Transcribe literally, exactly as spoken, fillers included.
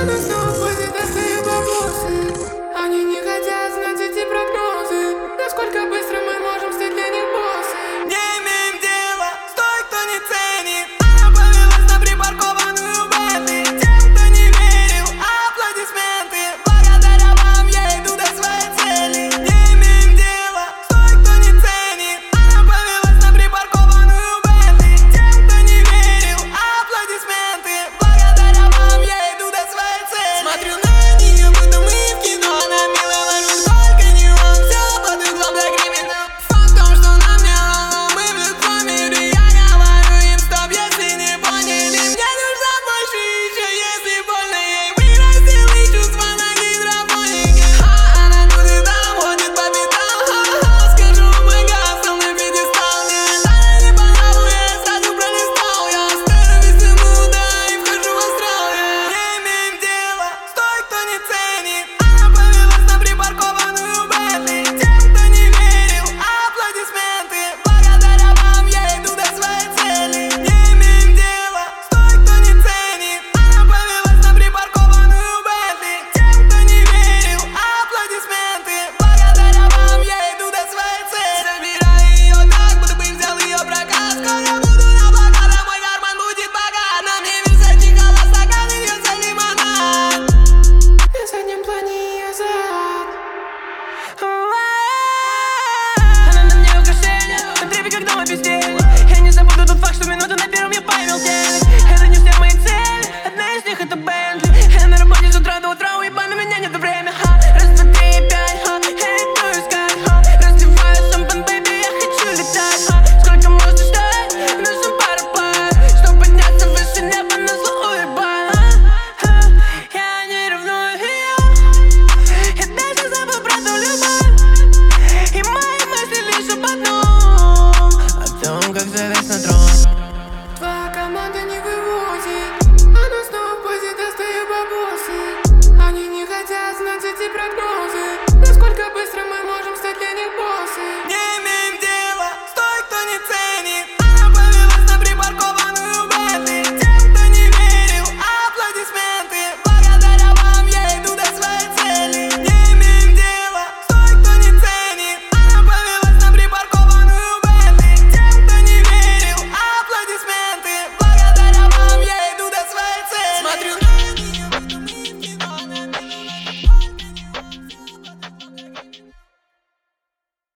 Она снова ходит, достает вопросы. Они не хотят знать эти прогнозы. Насколько быстро мы можем стать для них боссы. Не имеем дела с той, кто не ценит. Она повелась на припаркованную Бентли. Тем, кто не верил, аплодисменты. Благодаря вам я иду до своей цели. Не имеем дела с той, кто не ценит. Она повелась на припаркованную Бентли. Тем, кто не верил, аплодисменты. Благодаря вам я иду до своей цели. Смотрю на нее, будто мы в кино. Она милая, вокруг только не он. Все под углом для криминала. Факт в том, что нам не лало. Мы в любом мире. Я говорю им стоп, если не поняли. Мне нужно больше еще, если больно ей. Вырастила чувства на гидропонике. Она тут и там ходит по пятам. Ха-ха, скажу, мой газ, со мной пьедестал. Мне она не по нраву, я сразу пролистал. Я старый без минута и вхожу в астрал. Не имеем дела с той, кто не ценит. Она повелась на припаркованную Бентли. Тем, кто не верил, аплодисменты. Благодаря вам я иду до своей цели. Не имеем дела с той, кто не ценит. Она повелась на припаркованную Бентли. Тем, кто не верил, аплодисменты. Благодаря вам я иду до своей цели. Забираю ее так, будто бы взял ее прокат. Скоро буду на блокадах, мой карман будет богат. На мне висят стакан, льется лимонад. На заднем плане ее зад. Она на мне украшение, на трепе, как дома бездельник. Я не забуду тот факт, что минуту на первом я поймел телек. Это не все мои цели, одна из них это Бентли. Я на работе с утра до утра, уебан, у меня нет времени. Ха. Раз, два, три, пять, ха. Я иду искать, ха. Раздеваю сампан, бэйби, я хочу летать, ха. Сколько можно ждать, нужен пара пар, чтобы подняться выше неба, на зло уебан, ха. Я не ревную ее, я даже забыл про ту любовь. И мои мысли лишь об одном, о том, как залезть на трон.